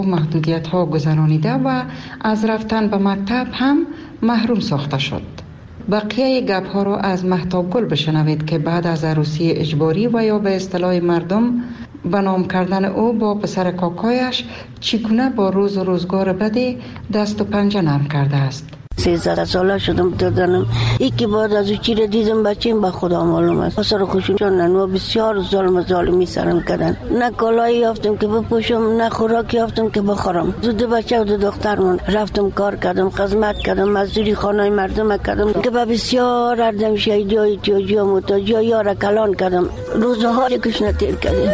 محدودیت ها گذرانیده و از رفتن به مکتب هم محروم ساخته شد. بقیه گپ ها را از مهتاب گل بشنوید که بعد از عروسی اجباری و یا به اصطلاح مردم به نام کردن او با پسر کاکایش چگونه با روز و روزگار بدی دست و پنجه نرم کرده است. 13 ساله شدم دادنم یکی بعد از چی را دیدم بچیم به خدا معلوم است. پسر خوشون چونن و بسیار ظالمی سرم کردن. نه کالایی یافتم که بپوشم، نه خوراکی یافتم که بخورم. دو بچه و دو دخترم رفتم کار کردم، خدمت کردم، مزدوری خانه مردم کردم که به بسیار اردم شهیدی های تیاجی و متاجی ها یار کلان کردم. روزها یکیش نتیر کردیم.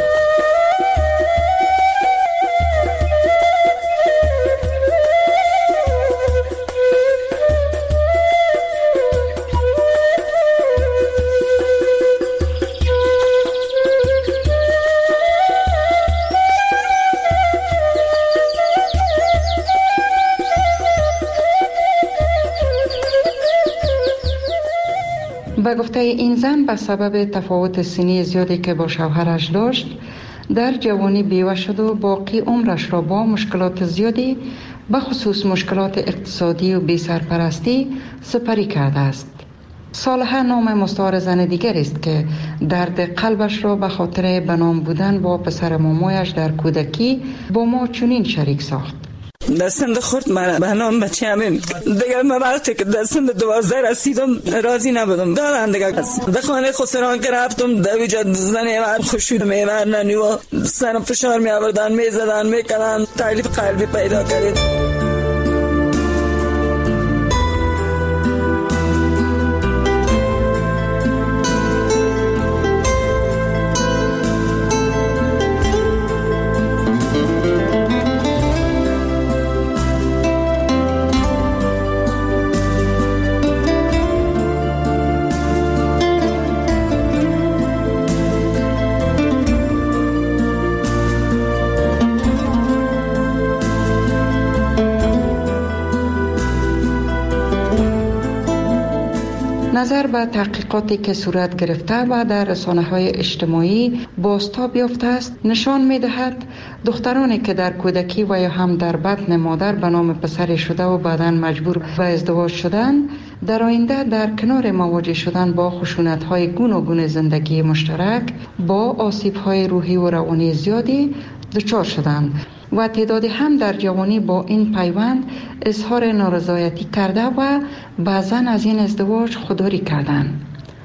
به گفته این زن به سبب تفاوت سنی زیادی که با شوهرش داشت در جوانی بیوه شد و باقی عمرش را با مشکلات زیادی به خصوص مشکلات اقتصادی و بی سرپرستی سپری کرده است. صالحه نام مستعار زن دیگر است که درد قلبش را به خاطر بنام بودن با پسر مامایش در کودکی با ما چنین شریک ساخت. دستم خورد من به نام بچه همین دیگر من وقتی که دستم 12 رسیدم راضی نبودم دارم دیگر در خانه خسران که رفتم در ویجاد زنه من خوشید میورنن و سرم فشار می آوردن می زدن می کردن تکلیف قلبی پیدا کردید. نظر به تحقیقاتی که صورت گرفته و در رسانه‌های اجتماعی بازتاب یافته است نشان می‌دهد دخترانی که در کودکی و یا هم در بطن مادر به نام پسر شده و بعداً مجبور به ازدواج شدند در آینده در کنار مواجه شدن با خشونت‌های گوناگون زندگی مشترک با آسیب‌های روحی و روانی زیادی دچار شدند و تعدادی هم در جوانی با این پیوند اظهار نارضایتی کرده و بعضاً از این ازدواج خودداری کردند.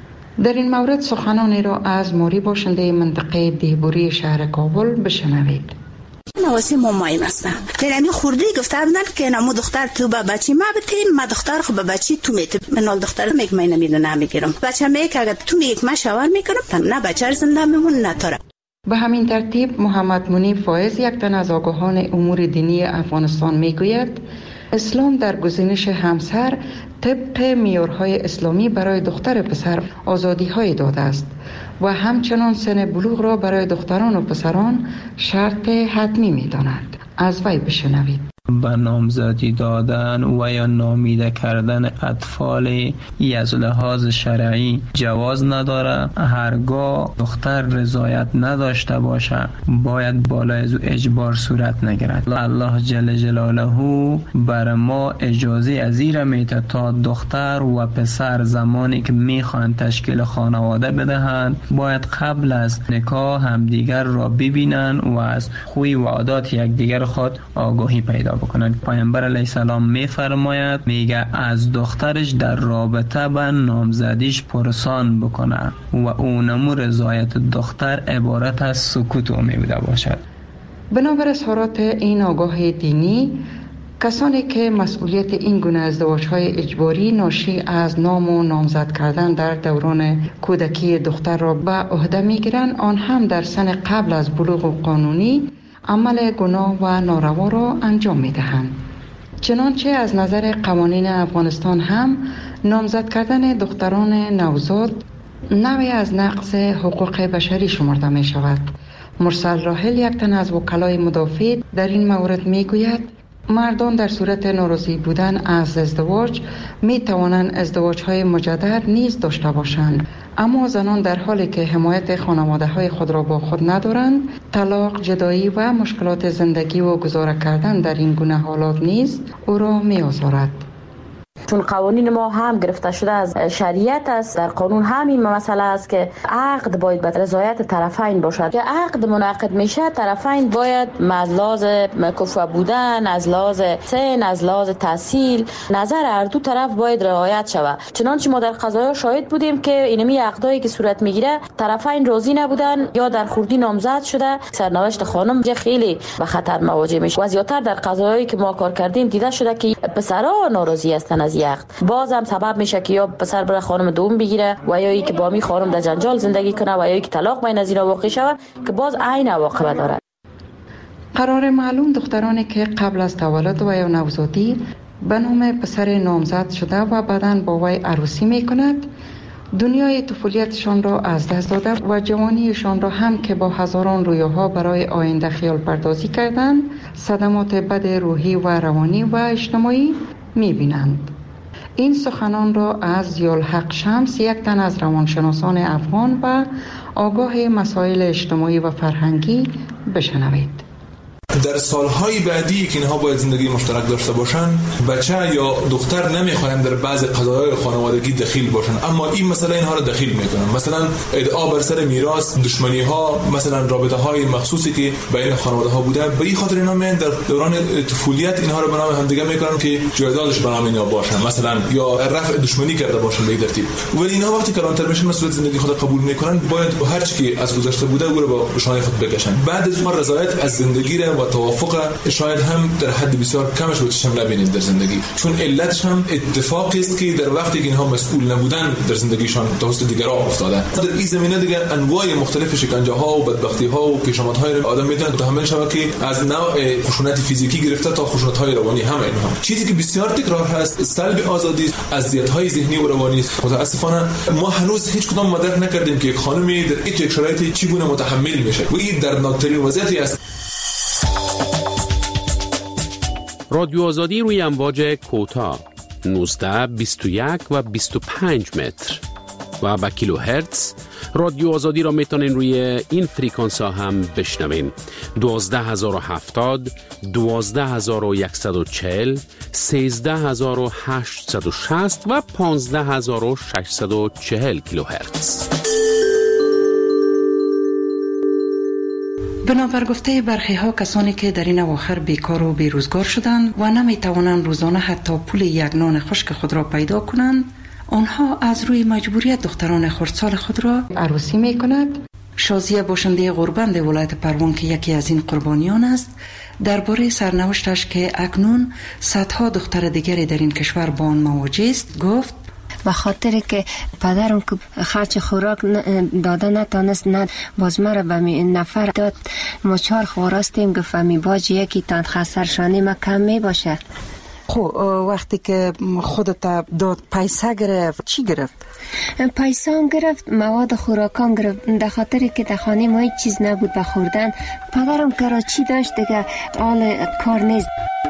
در این مورد سخنانی را از موری باشنده منطقه دیهبوری شهر کابل بشنوید. نواسی مامایم هستم. درمی خوردی گفته بودن که نمو دختر تو با بچی ما بتین ما دختر خو با بچی تو میت منال دختر میک من نمیدونم میگیرم بچه میک اگه تو میک ما شاور میکنم نه بچه زنده میمون نه تاره. به همین ترتیب محمد منیب فایز یک تن از آگاهان امور دینی افغانستان میگوید اسلام در گزینش همسر طبق معیارهای اسلامی برای دختر پسر آزادی‌های داده است و همچنان سن بلوغ را برای دختران و پسران شرط حتمی می‌داند. از وی بشنوید. به نامزدی دادن و یا نامیده کردن اطفال از لحاظ شرعی جواز نداره. هرگاه دختر رضایت نداشته باشه باید بالای از اجبار صورت نگیرد. الله جل جلاله بر ما اجازه از این میده تا دختر و پسر زمانی که میخوان تشکیل خانواده بدهند باید قبل از نکاح همدیگر را ببینن و از خوی و عادات یکدیگر خود آگاهی پیدا بکنند. پیامبر علیه السلام میفرماید میگه از دخترش در رابطه با نامزدیش پرسان بکنه و اونمو رضایت دختر عبارت از سکوت او میبوده باشد. بنابر اظهارات این آگاه دینی کسانی که مسئولیت این گونه ازدواج‌های اجباری ناشی از نام و نامزد کردن در دوران کودکی دختر را به عهده میگیرند آن هم در سن قبل از بلوغ قانونی عمل گناه و ناروا را انجام می‌دهند. چنانچه از نظر قوانین افغانستان هم نامزد کردن دختران نوزاد نوعی از نقض حقوق بشری شمرده می شود. مرسل راحل یک تن از وکلای مدافع در این مورد می گوید مردان در صورت ناراضی بودن از ازدواج می توانند ازدواج‌های مجدد نیز داشته باشند اما زنان در حالی که حمایت خانواده های خود را با خود ندارند، طلاق، جدایی و مشکلات زندگی و گذاره کردن در این گونه حالات نیز او را می آزارد. چون قوانین ما هم گرفته شده از شریعت است، در قانون همین مسئله است که عقد باید به رضایت طرفین باشد. که عقد منعقد میشه، طرفین باید از لحاظ کفو بودن، از لحاظ سن، از لحاظ تحصیل، نظر هر دو طرف باید رعایت شود. چنانچه ما در قضایا شاهد بودیم که اینمی عقدایی که صورت میگیره طرفین راضی نبودن یا در خوردی نامزد شده، سرنوشت خانم خیلی به خطر مواجه میشه. و زیاتر در قضایایی که ما کار کردیم دیده شده که پسرها ناراضی هستن از عقد. باز هم سبب میشه که یا پسر بره خانم دوم بگیره و یا ای که با می خانم در جنجال زندگی کنه و یا ای که طلاق بین از اینا واقع شود که باز عین عواقب داره. قرار معلوم دخترانی که قبل از تولد و یا نوزادی به نام پسر نامزد شده و بعداً با وی عروسی میکند، دنیای طفولیتشان را از دست داده و جوانیشان را هم که با هزاران رویاها برای آینده خیال پردازی کردن، صدمات بد روحی و روانی و اجتماعی می‌بینند. این سخنان را از ضیاءالحق شمس، یک تن از روانشناسان افغان و آگاه مسائل اجتماعی و فرهنگی، بشنوید. در سالهای بعدی که اینها باید زندگی مشترک داشته باشن، بچه یا دختر نمیخواهند در بعض قضایای خانوادگی دخیل باشن، اما این مسئله اینها را دخیل میکنن. مثلا ادعا بر سر میراث، دشمنی ها، مثلا رابطه های مخصوصی که بین خانواده ها بوده، به این خاطر اینا میان در دوران طفولیت اینها را به نام همدیگه میکنن که جایدادش به نام اینا باشن، مثلا یا رفع دشمنی کرده باشن به این ترتیب. ولی اینها وقتی کلانتر میشن مسئولیت زندگی خود قبول میکنن، باید با هر چیزی که از گذشته بوده او را با شانه خود بکشن. بعد از اون رضایت از زندگی و توافق شاید هم در حد بسیار کمش رو چشم نبینید در زندگی، چون علتش هم اتفاقی است که در وقتی که اینها مسئول نبودن در زندگیشان توسط دیگران افتاده. در این زمینه دیگه انواع مختلف شکنجه ها و بدبختی ها و پیشامد های آدم میتونه متحمل شود که از نوع خشونت فیزیکی گرفته تا خشونت های روانی هم اینها. چیزی که بسیار تکرار هست، سلب آزادی، اذیت های ذهنی و روانی است. متاسفانه ما هنوز هیچ کدام مدرک نکردیم که یک خانمی در این شرایط چگونه متحمل میشه و این دردناکترین وضعیتی است. رادیو آزادی روی امواج کوتاه 19، 21 و 25 متر و با کیلو هرتز. رادیو آزادی را میتونین روی این فریکانس ها هم بشنوین: 12070، 12140، 13860 و 15640 کیلو هرتز. بنابر گفته برخی ها، کسانی که در این اواخر بیکار و بیروزگار شدند و نمی توانند روزانه حتی پول یک نان خشک خود را پیدا کنند، آنها از روی مجبوریت دختران خردسال خود را عروسی می کند. شازیه باشنده غوربند ولایت پروان که یکی از این قربانیان است، درباره سرنوشتش که اکنون صدها دختر دیگری در این کشور با آن مواجه است گفت: به خاطر که پدرم که خرچ خوراک داده نتانست، نه باز مرا به نفر داد. ما 4 خواراستیم، گفتم باج یکی تان خسرشانی ما کم می باشه. خب وقتی که خودت داد پیسه گرفت، چی گرفت؟ پیسه هم گرفت، مواد خوراکام گرفت. در خاطری که در خانه ما هیچ چیز نبود به خوردن. پدرم کراچی داشت دیگه، حال کار نیست.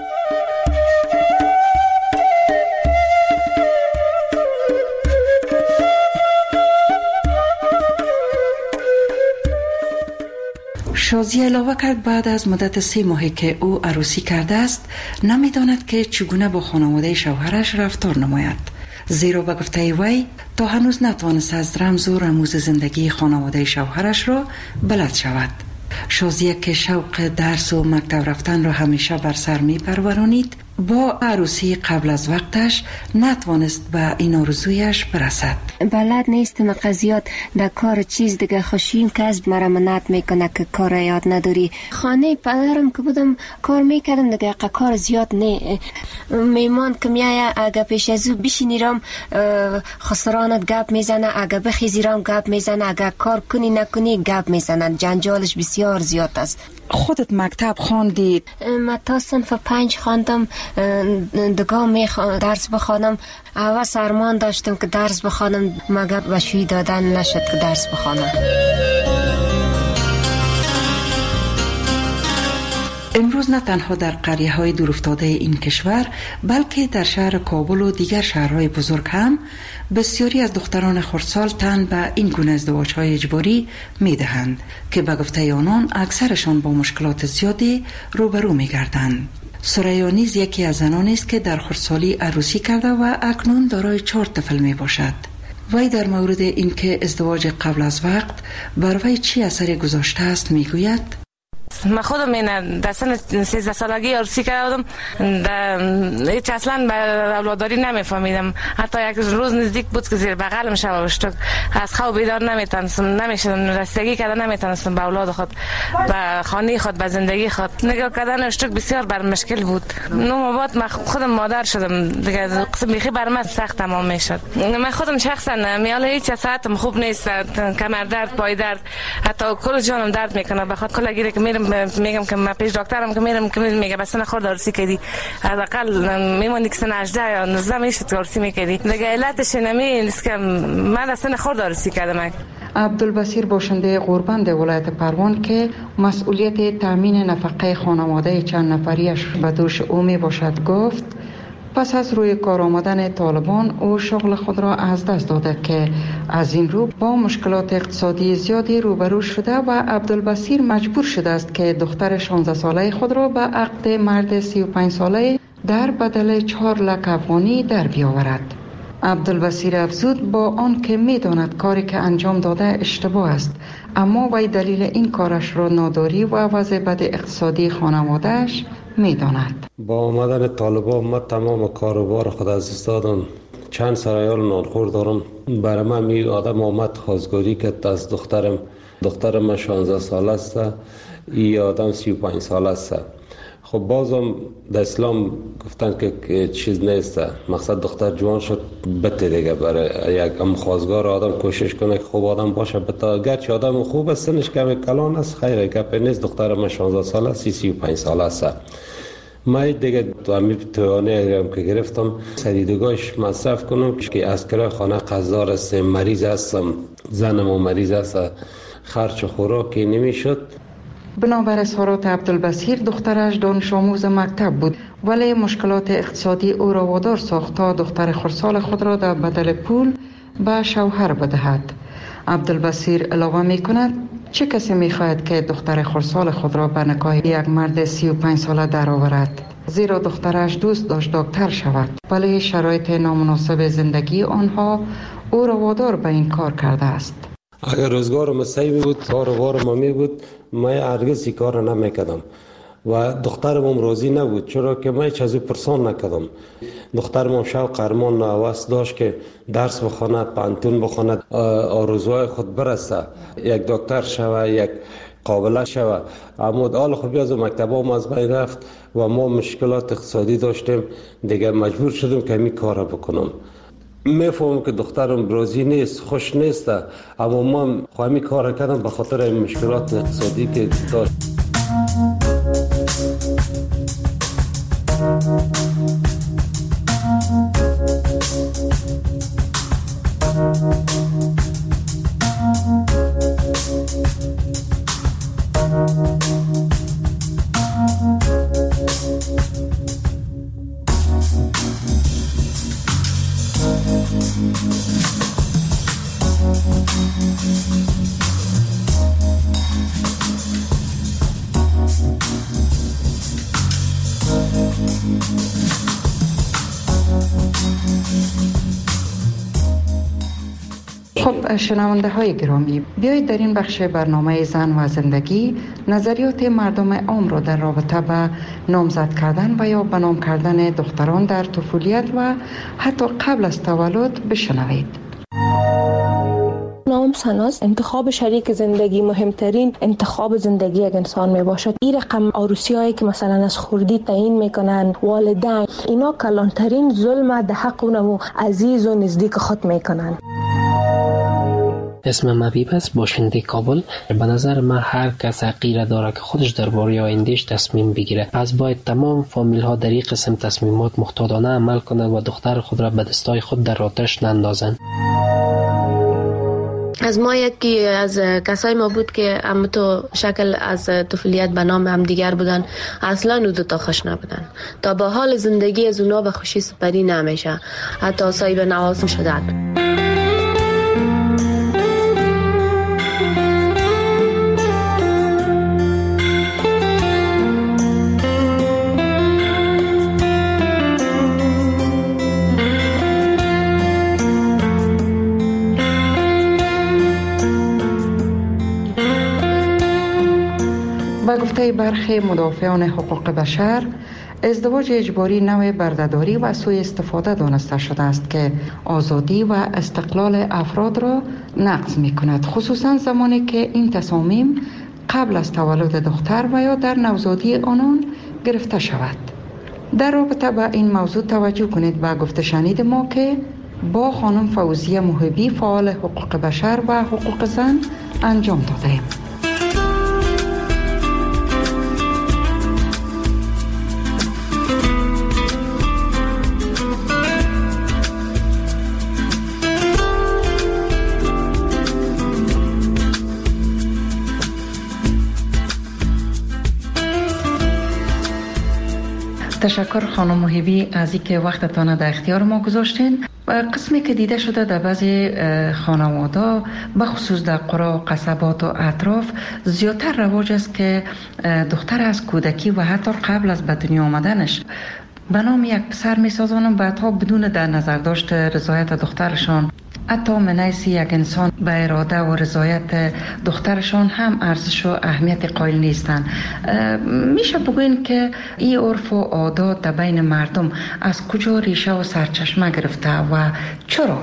شازیه علاوه کرد بعد از مدت 3 ماهی که او عروسی کرده است، نمیداند که چگونه با خانواده شوهرش رفتار نماید، زیرا به گفته وی تا هنوز نتوانست از رمز و رموز زندگی خانواده شوهرش را بلد شود. شازیه که شوق درس و مکتب رفتن را همیشه بر سر می پرورانید، با عروسی قبل از وقتش نتوانست به این آرزویش برسد. بلد نیستم قضیات در کار چیز دیگه، خوشیم که از مرا منعت میکنه که کار یاد نداری. خانه پدرم که بودم کار میکردم دیگه، کار زیاد نه. میمان که میایه اگه پیش از او بشینیرم خسرانت گپ میزنه، اگه بخیزیرم گپ میزنه، اگه کار کنی نکنی گپ میزنه. جنجالش بسیار زیاد است. خودت مکتب خواندی؟ من تا صنف 5 خواندم، دگاه درس بخوانم. اول سرمان داشتم که درس بخوانم، مگر بشوی دادن نشد که درس بخوانم. امروز نه تنها در قریه‌های دورافتاده این کشور بلکه در شهر کابل و دیگر شهرهای بزرگ هم بسیاری از دختران خردسال تن به این گونه ازدواج‌های اجباری می‌دهند که به گفته آنان اکثرشان با مشکلات زیادی روبرو می‌گردند. ثریا نیز یکی از زنانی است که در خردسالی عروسی کرده و اکنون دارای 4 طفل میباشد. وی در مورد اینکه ازدواج قبل از وقت بر وی چی اثری گذاشته است میگوید: من خودم در سن 13 سالگی عروسی کردم، هیچ اصلا به اولاداری نمیفهمیدم. حتی یک روز نزدیک بود که زیر بغلم شب شد، از خواب بیدار نمیشدم، رسیدگی کردن نمیتونستم به اولاد خود، به خانه خود، به زندگی خود. نگاه کردن اشتک بسیار بر مشکل بود. نو بعد من خودم مادر شدم دیگه، قسم بیخی بر من سخت تمام میشد. من خودم شخصا میال هیچ ساعتم خوب نیست، کمر درد، پای درد، حتی کل جانم درد میکنه. بخاطر کلا گیره که میگم که من پیش دکترم که میگه بس نخورد عروسی کردی، حداقل میمونی که سن 18 یا 19 میشد عروسی میکردی دیگه. علتش نیست که من اصلا نخورد عروسی کردم. عبدالبصیر باشنده غوربند ولایت پروان که مسئولیت تامین نفقه خانواده چند نفریش به دوش او می باشد گفت پس از روی کار آمدن طالبان او شغل خود را از دست داده که از این رو با مشکلات اقتصادی زیادی روبرو شده و عبدالبصیر مجبور شده است که دختر 16 ساله خود را به عقد مرد 35 ساله در بدل 4 لک افغانی در بیاورد. عبدالبصیر افزود با آن که می داند کاری که انجام داده اشتباه است، اما وی دلیل این کارش را ناداری و وضع بد اقتصادی خانوادهش می داند. با آمدن طالبان من تمام کاروبار خود از دست دادم. چند سرایال نانخور دارم. برای من می آدم آمد خواستگاری که از دخترم 16 ساله است، این آدم 35 ساله است. خب بازم در اسلام گفتن که چیز نیست، مقصد دختر جوان شد بته دیگه. برای یک خواستگار آدم کوشش کنه که خوب آدم باشه، بتا گرچه آدم خوب است سنش کم کلان است، خیره گپ نیست. دختر من 16 ساله است، 35 ساله است. من دیگه توانه که گرفتم سریدگاهش مصرف کنم که از کرای خانه قرضدار است، مریض هستم، زنم مریض است، خرچ خوراکی نمیشد. بنابر اظهارات عبدالبصیر دخترش دانش آموز مکتب بود، ولی مشکلات اقتصادی او را وادار ساخت تا دختر خردسال خود را در بدل پول به شوهر بدهد. عبدالبصیر علاوه می کند چه کسی می خواهد که دختر خردسال خود را به نکاح یک مرد 35 ساله درآورد؟ زیرا دخترش دوست داشت دکتر شود، ولی شرایط نامناسب زندگی آنها او را وادار به این کار کرده است. اگر روزگارم صحیح بود، کاروبارم می بود، من هرگز این کار را نمیکردم و دخترم راضی نبود، چرا که من هیچ از او پرسان نکردم. دخترم شوق ارمان هوس داشت که درس بخواند، پانتون بخواند، آرزوهای خود برسه، یک دکتر شوه، یک قابله شوه. اما حال خوبی از مکتبام از بین رفت و ما مشکلات اقتصادی داشتیم، دیگه مجبور شدم که این کار را بکنم. میفهمم که دخترم راضی نیست، خوش نیست، اما من خواهی کار کردم به خاطر این مشکلات اقتصادی که داشت. خب شنونده های گرامی، بیایید در این بخش برنامه زن و زندگی نظریات مردم عام را در رابطه به نامزد کردن و یا به نام کردن دختران در طفولیت و حتی قبل از تولد بشنوید. نام سناس انتخاب شریک زندگی مهمترین انتخاب زندگی یک انسان می باشد. این رقم عروسی هایی که مثلا از خردی تعیین میکنن والدین، اینا کلانترین ظلم در حق اونمو عزیز و نزدیک خود میکنن. اسمم حبیب است، باشنده کابل. به نظر من هر کس حقیره داره که خودش درباره آیندهش تصمیم بگیره. پس باید تمام فامیل ها در این قسم تصمیمات محتاطانه عمل کنند و دختر خود را به دستای خود در آتش نندازند. از ما یکی از کسای ما بود که هم تو شکل از طفولیت به نام هم دیگر بودن، اصلا او دو تا خوش نبودن. تا با حال زندگی از اونا به خوشی سپری نمیشه، حتی صاحب نواز شدن. با گفته برخی مدافعان حقوق بشر، ازدواج اجباری نوع بردهداری و سوء استفاده دانسته شده است که آزادی و استقلال افراد را نقض می کند، خصوصا زمانی که این تصامیم قبل از تولد دختر و یا در نوزادی آنان گرفته شود. در رابطه با این موضوع توجه کنید به گفته شنید ما که با خانم فوزیه محبی فعال حقوق بشر و حقوق زن انجام دادیم. تشکر خانم محبی از اینکه وقتتان در اختیار ما گذاشتین. قسمی که دیده شده در بعضی خانواده به خصوص در قرى و قصبات و اطراف زیادتر رواج است که دختر از کودکی و حتی قبل از به دنیا آمدنش به نام یک پسر میسازن، بعدها بدون در نظر داشت رضایت دخترشان، حتی من حیث یک انسان به اراده و رضایت دخترشان هم ارزش و اهمیت قائل نیستند. میشه بگوین که این عرف و عادات در بین مردم از کجا ریشه و سرچشمه گرفته و چرا؟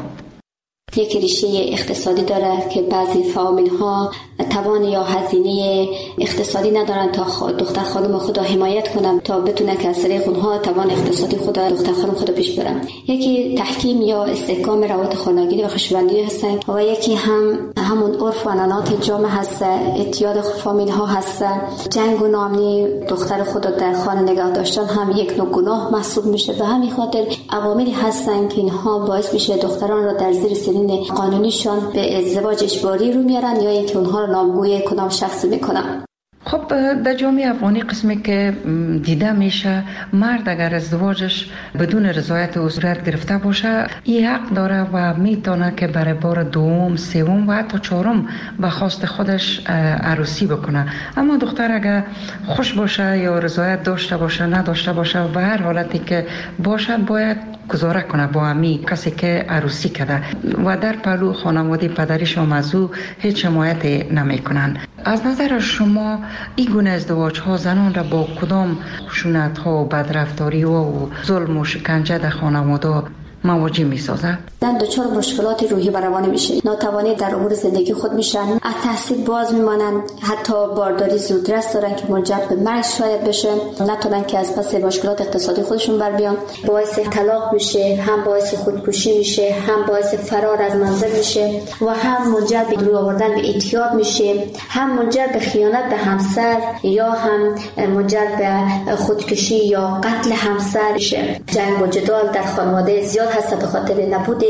یک ریشه اقتصادی داره که بعضی فامیل ها توان یا هزینه اقتصادی ندارن تا دختر خانم خود را حمایت کنن تا بتونه که از طریق اونها توان اقتصادی خود دختر خانم خود پیش برن. یکی تحکیم یا استحکام روابط خانگی و خوشبندی هستن و یکی همون عرف و عنعنات جامعه هست، اعتیاد فامیل ها هست. جنگ و ناامنی دختر خود در خانه نگاه داشتن هم یک نوع گناه محسوب میشه. به همین خاطر عواملی هستن که اینها باعث میشه دختران را در زیر سنین قانونیشان به ازدواج اجباری رو میارن یا اینکه اونها رو نامگوی کدام شخصی میکنن. خب در جامعه افغانی قسمی که دیده میشه، مرد اگر ازدواجش بدون رضایت او صورت گرفته باشه، این حق داره و میتونه که برای بار دوم، سوم و حتی چهارم به خواست خودش عروسی بکنه. اما دختر اگر خوش باشه یا رضایت داشته باشه نداشته باشه و به هر حالتی که باشه باید گزاره کنه با امی کسی که عروسی کرده و در پلو خانواده پدریش و مزو هیچ حمایت نمی کنن. از نظر شما این گونه ازدواج ها زنان را با کدام خشونت ها و بدرفتاری و ظلم و شکنجه در خانواده مواجه می سازد؟ زن دچار مشکلات روحی و روانی میشه، ناتوانی در امور زندگی خود میشن، از تحصیل باز میمانند، حتی بارداری زودرس دارن که منجر به مرگ شاید بشه، نتونن که از پس مشکلات اقتصادی خودشون بر بیان، باعث طلاق میشه، هم باعث خودکشی میشه، هم باعث فرار از منزل میشه و هم منجر به روی آوردن به اعتیاد میشه، هم منجر به خیانت به همسر یا هم منجر به خودکشی یا قتل همسر میشه. جنگ و جدال در خانواده زیاد هست به خاطر نبود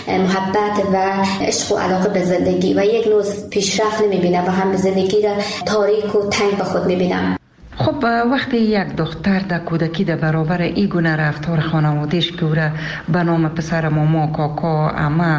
محبت و عشق و علاقه به زندگی و یک نوع پیشرفت نمیبینه و هم زندگی را تاریک و تنگ به خود میبینه. خب وقتی یک دختر در کودکی در برابر این گونه رفتار خانوادهش که او را به نام پسر ماما، کاکا، عمه،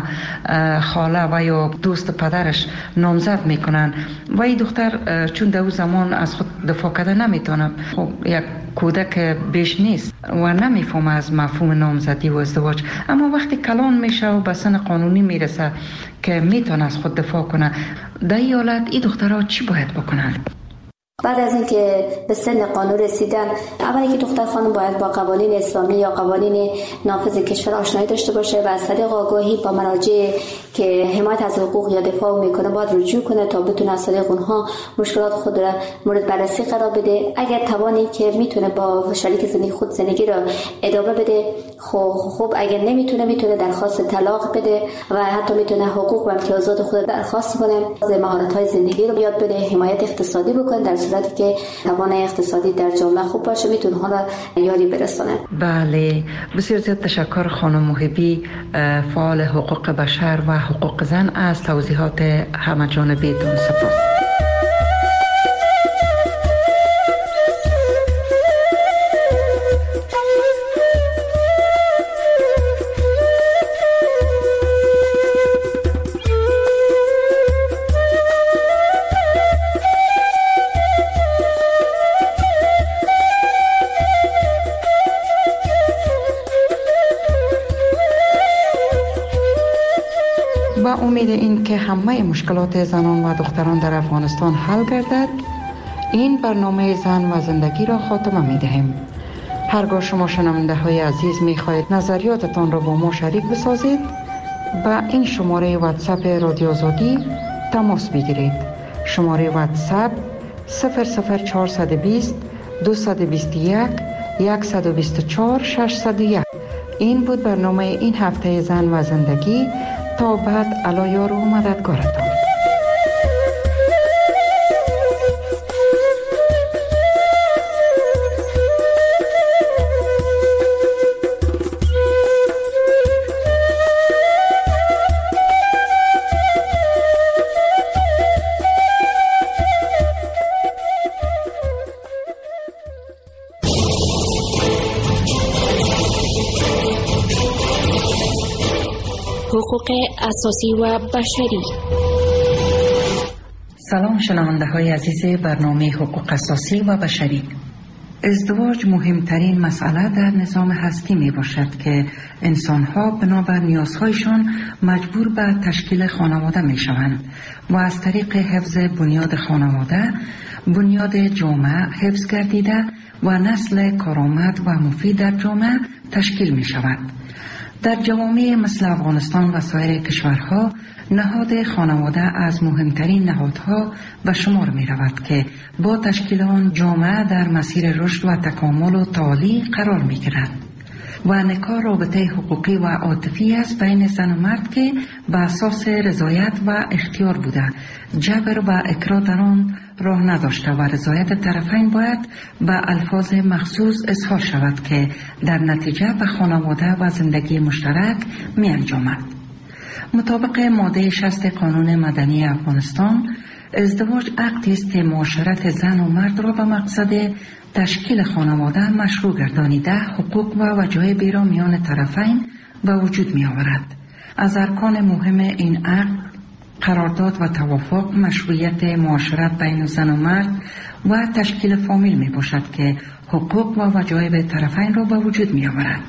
خاله و یا دوست پدرش نامزد میکنن و این دختر چون در اون زمان از خود دفاع کرده نمیتونه، خب یک کودک بیش نیست و نمیفهمه از مفهوم نامزدی و ازدواج، اما وقتی کلان میشه و به سن قانونی میرسه که میتونه از خود دفاع کنه، در این حالت این دخترها چی باید بکنن؟ بعد از اینکه به سن قانون رسیدن، اولی که دختر خانم باید با قوانین اسلامی یا قوانین نافذ کشور آشنایی داشته باشه و از طریق آگاهی با مراجع که حمایت از حقوق یا دفاع میکنه باید رجوع کنه تا بتونه از طریق اونها مشکلات خود را مورد بررسی قرار بده. اگر توانی که میتونه با شریک زندگی خود زندگی را ادامه بده خوب، اگر نمیتونه میتونه درخواست طلاق بده و حتی میتونه حقوق و امتیازات خود درخواست کنه، مهارت‌های زندگی رو یاد بده، حمایت اقتصادی بکنه در صورتی که توانایی اقتصادی در جامعه خوب باشه میتونه ها را یاری برسونه. بله، بسیار زیاد تشکر خانم محبی، فعال حقوق بشر و حقوق زن، از توضیحات همه جانبیتون. سپاس. با امید این که همه مشکلات زنان و دختران در افغانستان حل گردد، این برنامه زن و زندگی را خاتمه می دهیم. هرگاه شما شنونده های عزیز می خواهید نظریاتتان را با ما شریک بسازید، با این شماره واتساپ رادیو آزادی تماس بگیرید. شماره واتساپ 00420 221 124 601. این بود برنامه این هفته زن و زندگی. تا بعد، علایار و مددگارتان. حقوق اساسی و بشری. سلام شنونده های عزیز برنامه حقوق اساسی و بشری. ازدواج مهمترین مسئله در نظام هستی می باشد که انسان ها بنابر نیازهایشان مجبور به تشکیل خانواده می شوند و از طریق حفظ بنیاد خانواده، بنیاد جامعه حفظ گردیده و نسل کارآمد و مفید در جامعه تشکیل می شود. در جوامع مثل افغانستان و سایر کشورها نهاد خانواده از مهمترین نهادها به شمار می رود که با تشکیل آن جامعه در مسیر رشد و تکامل و تعالی قرار می گیرد. و نکاح رابطه حقوقی و عاطفی است بین زن و مرد که به اساس رضایت و اختیار بوده، جبر و اکراه در آن راه نداشته و رضایت طرفین باید به الفاظ مخصوص اظهار شود که در نتیجه به خانواده و زندگی مشترک می انجامد. مطابق ماده 60 قانون مدنی افغانستان، ازدواج عقدی است که معاشرت زن و مرد را به مقصد تشکیل خانواده مشروع گردانیده، حقوق و وجایب را میان طرفین به وجود می آورد. از ارکان مهم این عقد قرارداد و توافق، مشروعیت معاشرت بین زن و مرد و تشکیل فامیل می باشد که حقوق و وجایب طرفین را به وجود می آورد.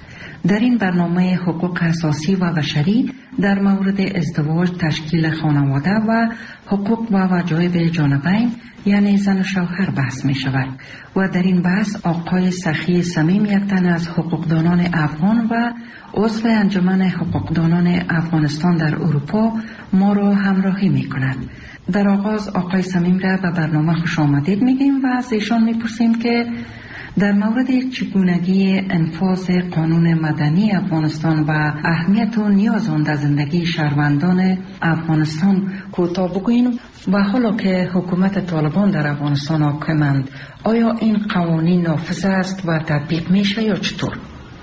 در این برنامه حقوق اساسی و بشری در مورد ازدواج، تشکیل خانواده و حقوق و وجایب جانبین یعنی زن و شوهر بحث می شود و در این بحث آقای سخی صمیم، یک تن از حقوقدانان افغان و عضو انجمن حقوقدانان افغانستان در اروپا ما را همراهی می کند. در آغاز آقای صمیم را به برنامه خوش آمدید میگیم و از ایشان میپرسیم که در مورد چگونگی انفاذ قانون مدنی افغانستان و اهمیت و نیاز آن در زندگی شهروندان افغانستان کوتاه بگوییم و حالا که حکومت طالبان در افغانستان حاکمند، آیا این قوانین نافذ است و تطبیق میشه یا چطور؟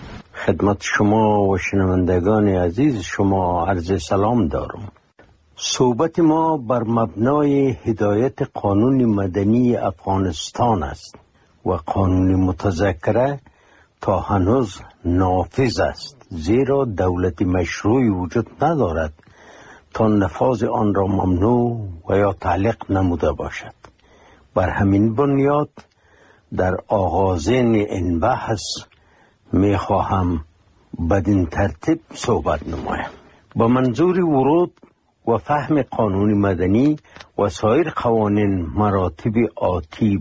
خدمت شما و شنوندگان عزیز شما عرض سلام دارم. صحبت ما بر مبنای هدایت قانون مدنی افغانستان است و قانون متذکره تا هنوز نافذ است، زیرا دولت مشروعی وجود ندارد تا نفاذ آن را ممنوع و یا تعلیق نموده باشد. بر همین بنیاد در آغازین این بحث می خواهم بدین ترتیب صحبت نمایم. با منظور ورود و فهم قانون مدنی و سایر قوانین مراتب آتی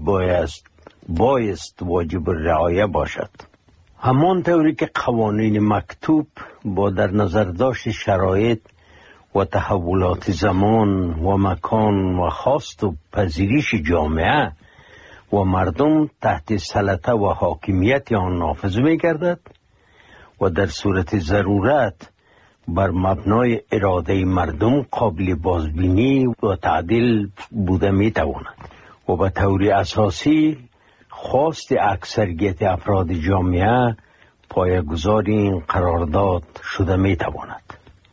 بایست واجب رعایه باشد. همان طوری که قوانین مکتوب با در نظر داشت شرایط و تحولات زمان و مکان و خواست و پذیرش جامعه و مردم تحت سلطه و حاکمیت آن نافذ می گردد و در صورت ضرورت بر مبنای اراده مردم قابل بازبینی و تعدیل بوده می تواند. و به طور اساسی خواست اکثریت افراد جامعه پایه‌گذار این قرارداد شده می تواند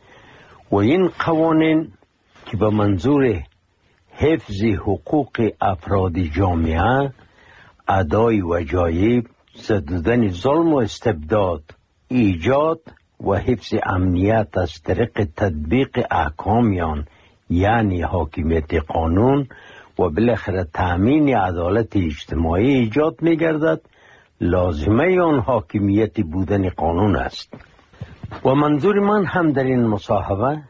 و این قوانین که به منظور حفظ حقوق افراد جامعه، ادای وجایب، ضدیدن ظلم و استبداد، ایجاد و حفظ امنیت از طریق تطبیق احکامیان یعنی حاکمیت قانون و بالاخره تأمین عدالت اجتماعی ایجاد می گردد، لازمه آن حاکمیت بودن قانون است. و منظور من هم در این مصاحبه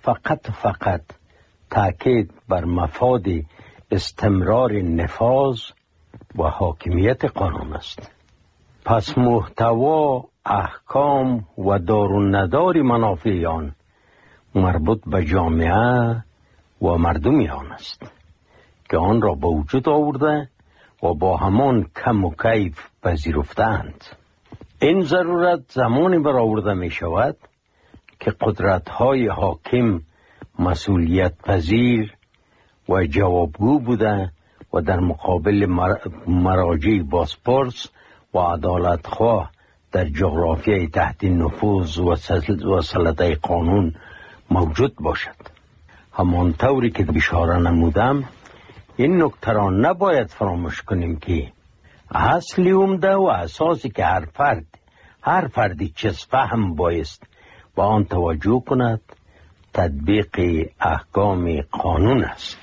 فقط تاکید بر مفاد استمرار نفاذ و حاکمیت قانون است. پس محتوا، احکام و دارالندار منافع آن مربوط به جامعه و مردم آن است که آن را به وجود آورده و با همان کم و کیف پذیرفتند. این ضرورت زمانی برآورده می شود که قدرت‌های حاکم مسئولیت پذیر و جوابگو بوده و در مقابل مراجع بازپرس و عدالتخواه در جغرافیای تحت نفوذ و سلطه قانون موجود باشد. همانطوری که اشاره نمودم، این نکته را نباید فراموش کنیم که اصلی عمده و اساسی که هر فردی چیز فهم بایست با آن توجه کند تطبیق احکام قانون است.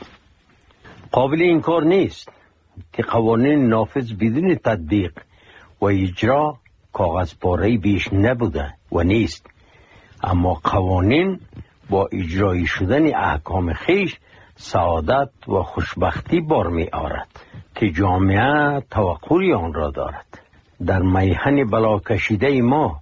قابل انکار نیست که قوانین نافذ بدون تطبیق و اجرا کاغذ پاره بیش نبوده و نیست، اما قوانین با اجرایی شدن احکام خیش سعادت و خوشبختی بار می آورد که جامعه توقعی آن را دارد. در میهن بلا کشیده ما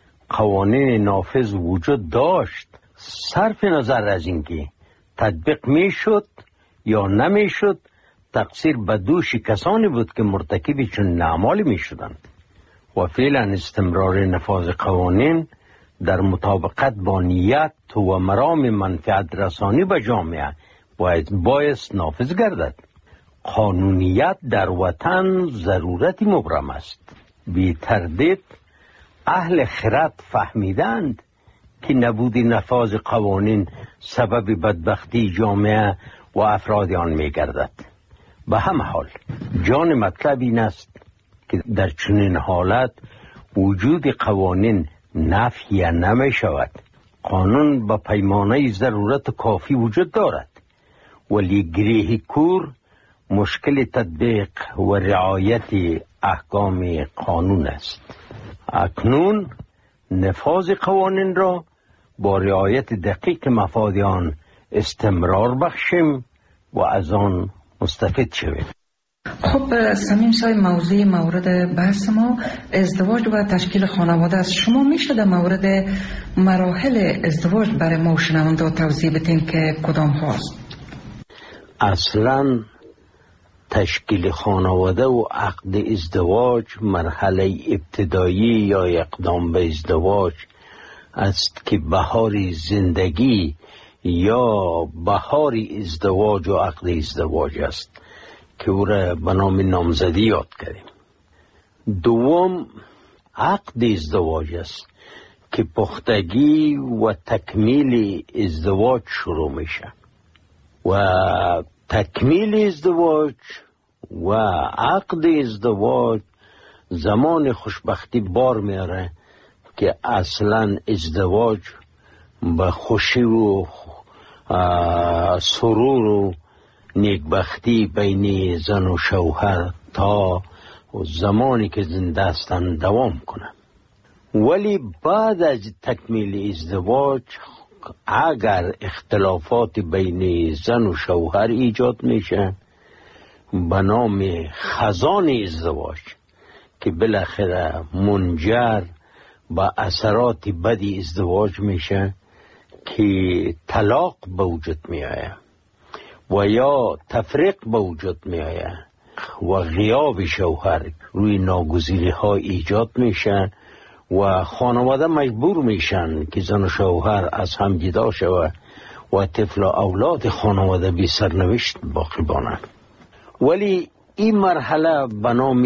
قوانین نافذ وجود داشت، صرف نظر از اینکه تطبیق می شد یا نمی شد، تقصیر به دوش کسانی بود که مرتکب چون اعمالی می شدند و فعلا استمرار نفاذ قوانین در مطابقت با نیت و مرام منفعت رسانی به جامعه باید نافذ گردد. قانونیت در وطن ضرورتی مبرم است. بی تردید اهل خرد فهمیدند که نبود نفاذ قوانین سبب بدبختی جامعه و افراد آن می گردد. به هم حال جان مطلب این است که در چنین حالت وجود قوانین نفی نمی شود. قانون به پیمانه ضرورت کافی وجود دارد، ولی گریه کور مشکل تطبیق و رعایت احکام قانون است. اکنون نفاذ قوانین را با رعایت دقیق مفاد آن استمرار بخشیم و از آن مستفید شویم. خب سمیم صاحب، موضوع مورد بحث ما ازدواج و تشکیل خانواده است. شما میشه در مورد مراحل ازدواج برای ما شنونده توضیح بدین که کدام هاست؟ اصلا تشکیل خانواده و عقد ازدواج مرحله ابتدایی یا اقدام به ازدواج است که بهار زندگی یا بهار ازدواج و عقد ازدواج است که او را به نام نامزدی یاد کردیم. دوم عقد ازدواج است که پختگی و تکمیل ازدواج شروع میشه و تکمیل ازدواج و عقد ازدواج زمان خوشبختی بار میاره که اصلا ازدواج به خوشی و سرور و نیکبختی بین زن و شوهر تا زمانی که زنده هستند دوام کنه. ولی بعد از تکمیل ازدواج اگر اختلافات بین زن و شوهر ایجاد میشه به نام خزان ازدواج که بالاخره منجر به اثرات بدی ازدواج میشه که طلاق به وجود میآید و یا تفریق به وجود میآید و غیاب شوهر روی ناگزیری ها ایجاد میشه و خانواده مجبور میشن که زن و شوهر از هم جدا شود و طفل و اولاد خانواده بی سرنوشت باقی مانند. ولی این مرحله به نام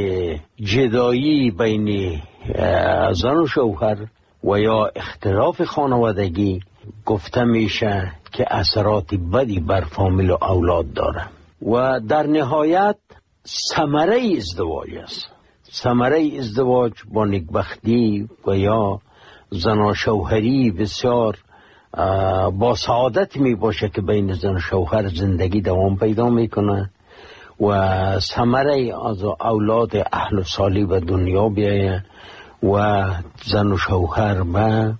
جدایی بین زن و شوهر و یا اختلاف خانوادگی گفته میشه که اثرات بدی بر فامیل و اولاد داره و در نهایت ثمره ازدواج است. ثمره ازدواج با نیکبختی و یا زن و شوهری بسیار با سعادت می باشه که بین زن و شوهر زندگی دوام پیدا میکنه و ثمره از اولاد اهل و صالح به دنیا بیایه و زن و شوهر به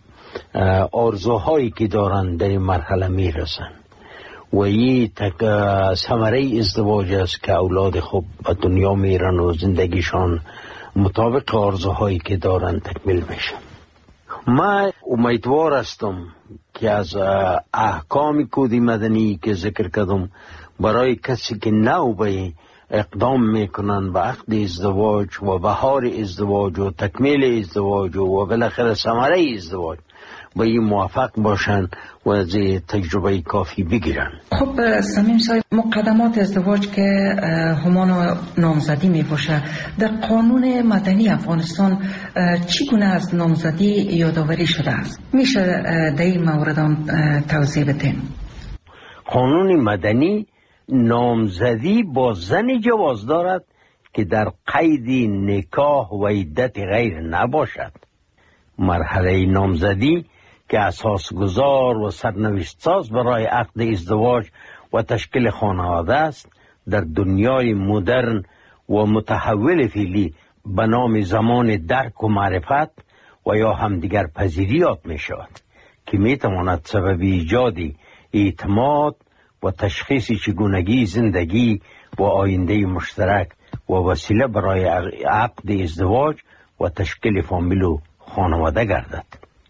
آرزوهایی که دارن در این مرحله میرسن و این ثمره ازدواج است که اولاد خوب به دنیا میرن و زندگیشان مطابق آرزوهایی که دارن تکمیل میشه. من امیدوار هستم که از احکام کود مدنی که ذکر کردم برای کسی که نو به اقدام میکنن به عقد ازدواج و بهار ازدواج و تکمیل ازدواج و بالاخره ثمره ازدواج به این موافق باشن و از تجربه کافی بگیرن. خب صمیم صاحب، مقدمات ازدواج که همان نامزدی می باشه، در قانون مدنی افغانستان چگونه از نامزدی یادآوری شده است؟ میشه در این مورد توضیح بدین؟ قانون مدنی نامزدی با زنی جواز دارد که در قید نکاح و عدت غیر نباشد. مرحله نامزدی که اساس گذار و سرنوشت ساز برای عقد ازدواج و تشکیل خانواده است، در دنیای مدرن و متحول فعلی به نام زمان درک و معرفت و یا همدیگر پذیری یاد می شود که می تواند سبب ایجاد اعتماد و تشخیص چگونگی زندگی و آینده مشترک و وسیله برای عقد ازدواج و تشکیل فامیل و خانواده گردد.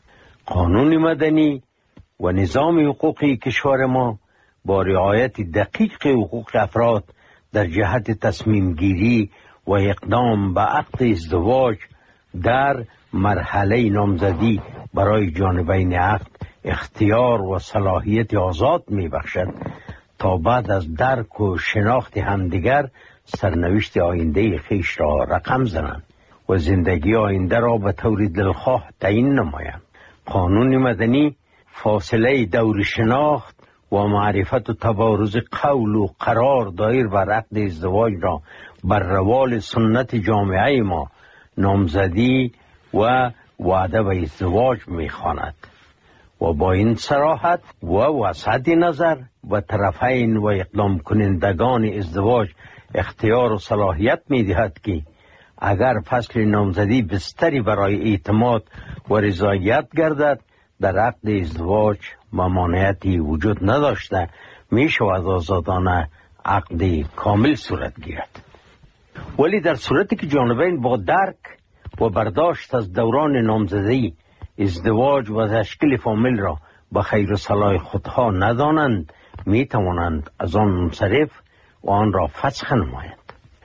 قانون مدنی و نظام حقوقی کشور ما با رعایت دقیق حقوق افراد در جهت تصمیم گیری و اقدام به عقد ازدواج در مرحله نامزدی برای جانبین عقد اختیار و صلاحیت آزاد می بخشد تا بعد از درک و شناخت همدیگر سرنوشت آینده خیش را رقم زنند و زندگی آینده را به طور دلخواه تعیین نمایند. قانون مدنی فاصله دور شناخت و معرفت و تبارز قول و قرار دایر بر عقد ازدواج را بر روال سنت جامعه ما نامزدی و وعده به ازدواج می‌خواند و با این صراحت و وسعت نظر و طرفین و اقدام کنندگان ازدواج اختیار و صلاحیت می‌دهد که اگر فصل نامزدی بستری برای اعتماد و رضایت گردد، در عقد ازدواج ممانعتی وجود نداشته می شود آزادانه عقد کامل صورت گیرد. ولی در صورتی که جانبین با درک و برداشت از دوران نامزدی ازدواج و تشکیل فامیل را به خیر و صلاح خودها ندانند، می توانند از آن منصرف و آن را فسخ نمایند.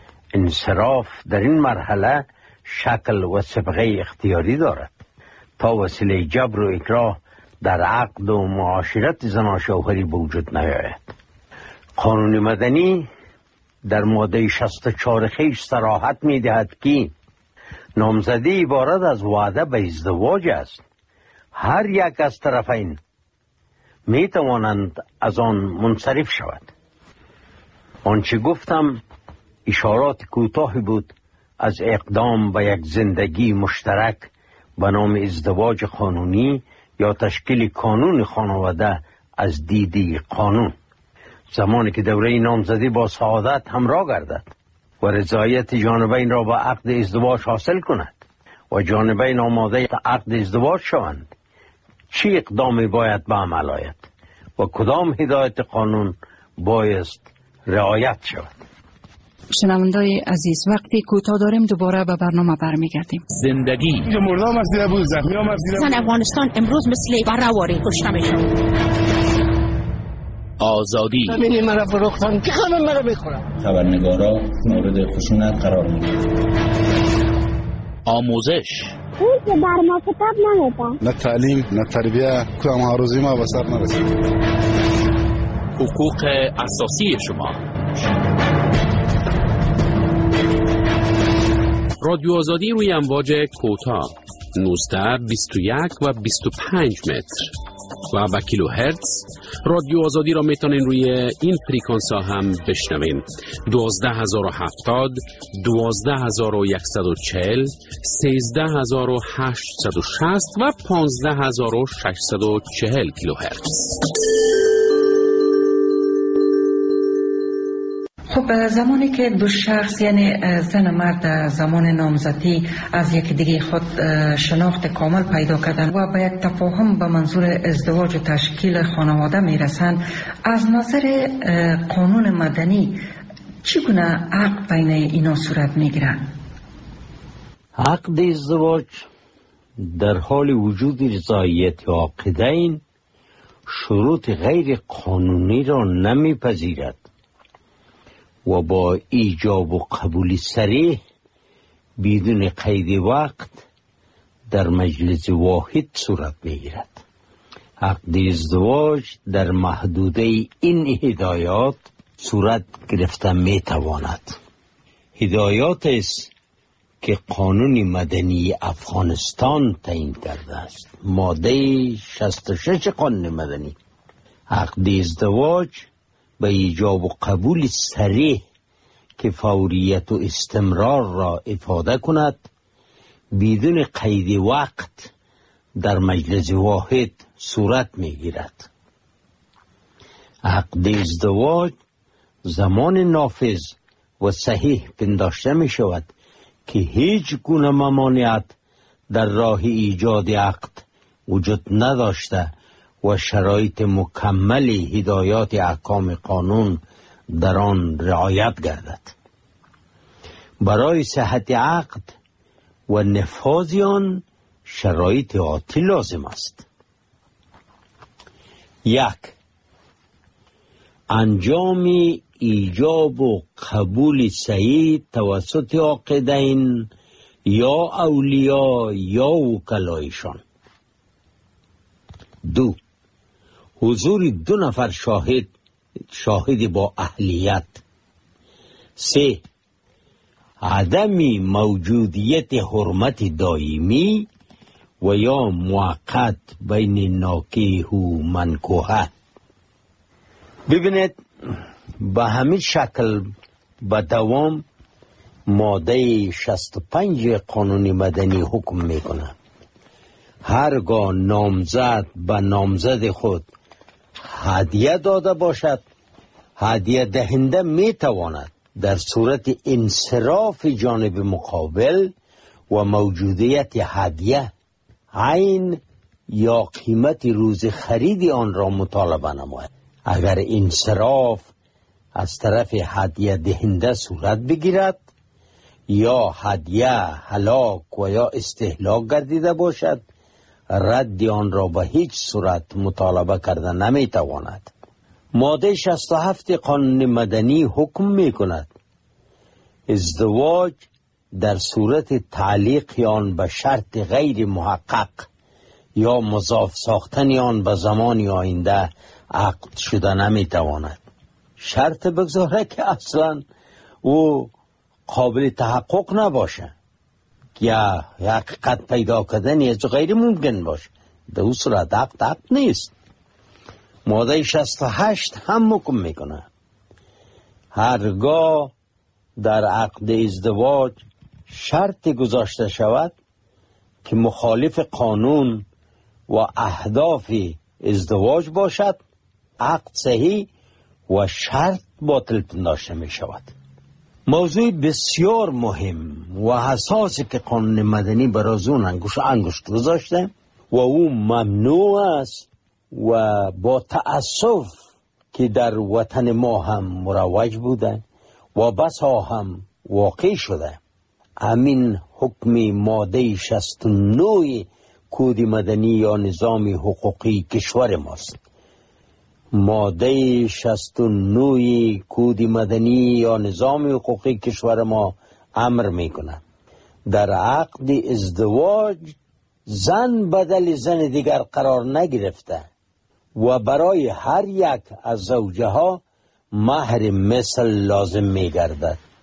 انصراف در این مرحله شکل و صبغه اختیاری دارد تا وسیله جبر و اکراه در عقد و معاشرت زن و شوهری به وجود نیاید. قانون مدنی در ماده 64 خیش صراحت می دهد که نامزدی عبارت از وعده به ازدواج است. هر یک از طرفین می توانند از آن منصرف شود. آنچه گفتم اشارات کوتاهی بود از اقدام به یک زندگی مشترک به نام ازدواج قانونی یا تشکیل کانون خانواده از دیدی قانون. زمانی که دوره نامزدی با سعادت همراه گردد و رضایت جانبین را به عقد ازدواج حاصل کند و جانبین آماده عقد ازدواج شوند، چه اقدامی باید به عمل آید و کدام هدایت قانون بایست رعایت شود؟ شنوندای عزیز، وقتی کوتاه داریم دوباره به برنامه برمیگردیم. زندگی مردم مرسیده بود، زخمی ها مرسیده بود. زن افغانستان امروز مثل برهواری کشته میشد. آزادی همینی مرا فروختن که همه مرا بخورم. خبرنگارا مورد خشونت قرار میگیرن. آموزش اون که بر ما کتاب نمیدن، نه تعلیم نه تربیه، کدام آرزوی ما به سر نرسید. حقوق اساسی شما. رادیو آزادی روی امواج کوتاه 19 21 و 25 متر و با کیلوهرتز. رادیو آزادی را میتونین روی این فریکانس ها هم بشنوین: 12070 12140 13860 و 15640 کیلوهرتز. خب زمانی که دو شخص یعنی زن و مرد زمان نامزدی از یک دیگه خود شناخت کامل پیدا کردن و به یک تفاهم به منظور ازدواج و تشکیل خانواده میرسن، از نظر قانون مدنی چگونه عقد بین اینا صورت میگیره؟ عقد ازدواج در حال وجود رضایت عاقدین شروط غیر قانونی را نمیپذیرد و با ایجاب و قبول صریح بدون قید وقت در مجلس واحد صورت میگیرد. عقد ازدواج در محدوده این هدایات صورت گرفته میتواند. هدایات است که قانون مدنی افغانستان تعیین کرده است. ماده 66 قانون مدنی: عقد ازدواج به ایجاب و قبول صریح که فوریت و استمرار را افاده کند بدون قید وقت در مجلس واحد صورت میگیرد. عقد ازدواج زمان نافذ و صحیح پنداشته می شود که هیچ گونه ممانعت در راه ایجاد عقد وجود نداشته و شرایط مکمل هدایات احکام قانون در آن رعایت گردد. برای صحت عقد و نفاذ آن شرایط آتی لازم است: 1. انجام ایجاب و قبول صحیح توسط عاقدین یا اولیاء یا وکلایشان. 2. حضور 2 نفر شاهد با اهلیت. 3. عدم موجودیت حرمت دائمی و یا موقت بین ناکیح و منکوحه. ببینید، به همین شکل به دوام ماده 65 قانون مدنی حکم میکنه: هرگاه نامزد به نامزد خود هدیه داده باشد، هدیه دهنده میتواند در صورت انصراف جانب مقابل و موجودیت هدیه عین یا قیمت روز خرید آن را مطالبه نماید. اگر انصراف از طرف هدیه دهنده صورت بگیرد یا هدیه هلاک و یا استهلاک گردیده باشد، رد آن را به هیچ صورت مطالبه کرده نمیتواند. ماده 67 قانون مدنی حکم میکند ازدواج در صورت تعلیق آن به شرط غیر محقق یا مضاف ساختن آن به زمان آینده عقد شده نمیتواند. شرط بگذاره که اصلا او قابل تحقق نباشه یا حقیقت پیدا کردن از غیر ممکن باشه، در اون صورت عقد نیست. ماده 68 هم حکم میکنه هرگاه در عقد ازدواج شرط گذاشته شود که مخالف قانون و اهداف ازدواج باشد، عقد صحیح و شرط باطل پنداشته می شود. موضوع بسیار مهم و حساسی که قانون مدنی برای اون انگشت گذاشته و او ممنوع است و با تأسف که در وطن ما هم مروج بوده و بسا هم واقع شده. همین حکم ماده 69 کد مدنی یا نظام حقوقی کشور ماست. ماده 69 کد مدنی یا نظام حقوقی کشور ما امر میکنه در عقد ازدواج زن بدل زن دیگر قرار نگرفته و برای هر یک از زوجها مهر مثل لازم میگردد.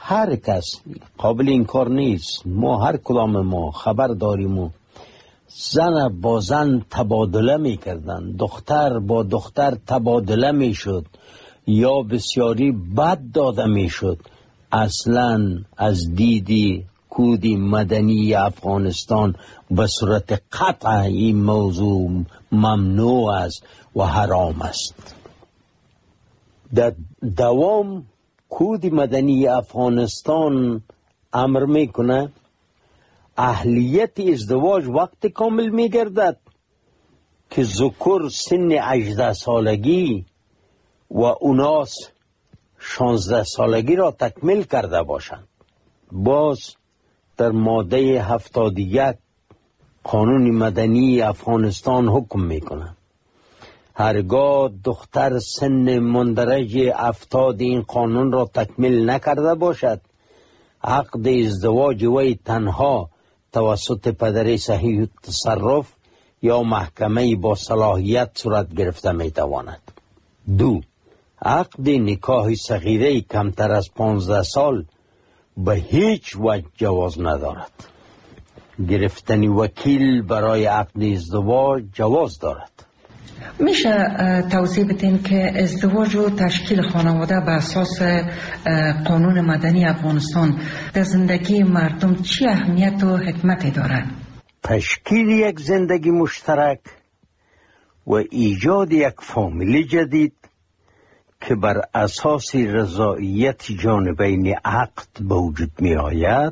هر کس قابل این کار نیست. ما هر کدام ما خبر داریم و زن با زن تبادله می کردن، دختر با دختر تبادله می شد یا بسیاری بد داده می شد. اصلا از دیدی کودی مدنی افغانستان به صورت قطع این موضوع ممنوع است و حرام است. در دوام کود مدنی افغانستان امر میکنه اهلیت ازدواج وقت کامل میگردد که ذکر سن 18 سالگی و اوناس 16 سالگی را تکمیل کرده باشند. باز در ماده 71 قانون مدنی افغانستان حکم میکنه هرگاه دختر سن مندرج 70 این قانون را تکمیل نکرده باشد، عقد ازدواج وی تنها توسط پدر صحیح تصرف یا محکمه با صلاحیت صورت گرفته میتواند. 2. عقد نکاح صغیره کمتر از 15 سال به هیچ وجه جواز ندارد. گرفتن وکیل برای عقد ازدواج جواز دارد. میشه توضیح بدین که ازدواج و تشکیل خانواده به اساس قانون مدنی افغانستان در زندگی مردم چی اهمیت و حکمتی دارد؟ تشکیل یک زندگی مشترک و ایجاد یک فامیل جدید که بر اساس رضایت جانبین عقد به وجود می آید،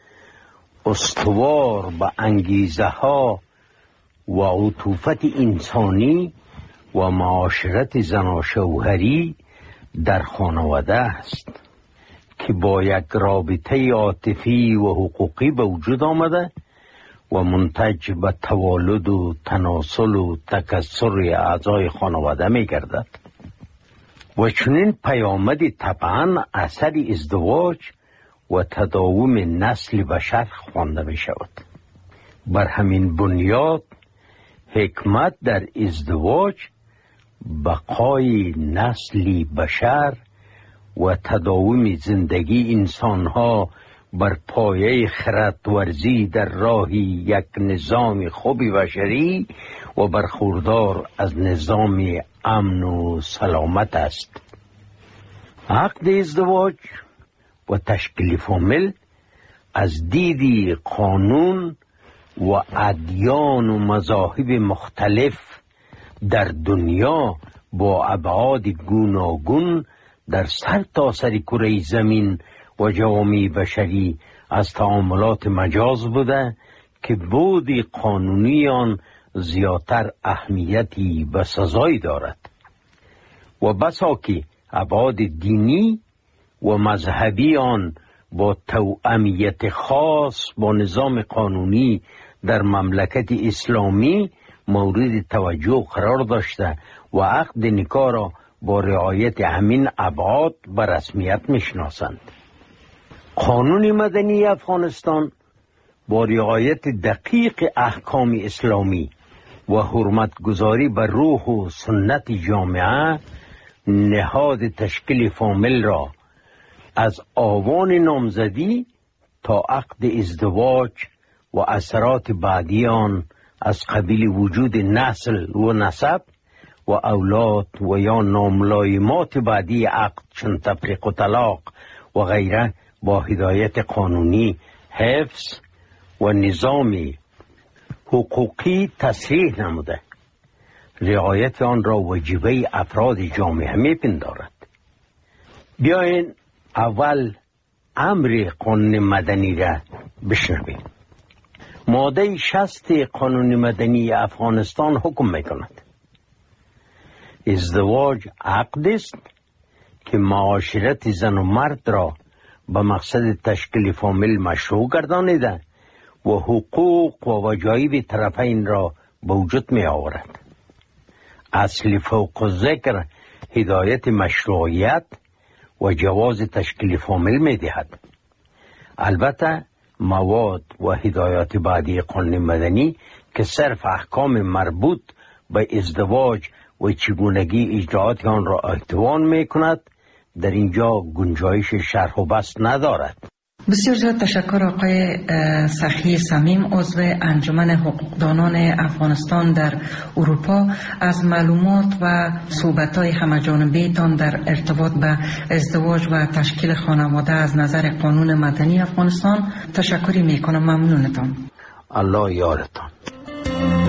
استوار به انگیزه ها و عطوفت انسانی و معاشرت زن و شوهری در خانواده است که با یک رابطه عاطفی و حقوقی به وجود آمده و منتج به توالد و تناسل و تکثر اعضای خانواده می گردد و چنین پیامدی طبعا اثر ازدواج و تداوم نسل بشر خوانده می شود. بر همین بنیاد حکمت در ازدواج بقای نسل بشر و تداوم زندگی انسانها بر پایه خردورزی در راه یک نظام خوب بشری و برخوردار از نظام امن و سلامت است. عقد ازدواج و تشکیل فامیل از دیدی قانون و ادیان و مذاهب مختلف در دنیا با ابعاد گوناگون در سر تا سر کره زمین و جوامع بشری از تعاملات مجاز بوده که بود قانونی آن زیادتر اهمیتی و سزایی دارد و بسا که ابعاد دینی و مذهبی آن با توأمیت خاص با نظام قانونی در مملکت اسلامی مورد توجه قرار داشته و عقد نکاح را با رعایت همین ابعاد به رسمیت میشناسند. قانون مدنی افغانستان با رعایت دقیق احکام اسلامی و حرمتگذاری بر روح و سنت جامعه نهاد تشکیل فامیل را از آوان نامزدی تا عقد ازدواج و اثرات بعدی آن از قبیل وجود نسل و نسب و اولاد و یا ناملایمات بعدی عقد چون تفریق و طلاق و غیره با هدایت قانونی حفظ و نظام حقوقی تصریح نموده. رعایت آن را واجبه افراد جامعه میپندارد. بیاین اول امر قانون مدنی را بشنویم. ماده 60 قانون مدنی افغانستان حکم میکند ازدواج عقد است که معاشرت زن و مرد را به مقصد تشکیل فامیل مشروع گردانیده و حقوق و وجایب طرفین را به وجود می آورد. اصل فوق ذکر هدایت مشروعیت و جواز تشکیل فامیل می دهد. البته مواد و هدایات بعدی قانون مدنی که صرف احکام مربوط به ازدواج و چگونگی اجرات آن را احتوان می کند در اینجا گنجایش شرح و بسط ندارد. بسیار زیاد تشکر آقای سخی صمیم، عضو انجمن حقوقدانان افغانستان در اروپا، از معلومات و صحبت‌های همه‌جانبه تان در ارتباط به ازدواج و تشکیل خانواده از نظر قانون مدنی افغانستان. تشکری میکنم. ممنونتان. الله یارتان.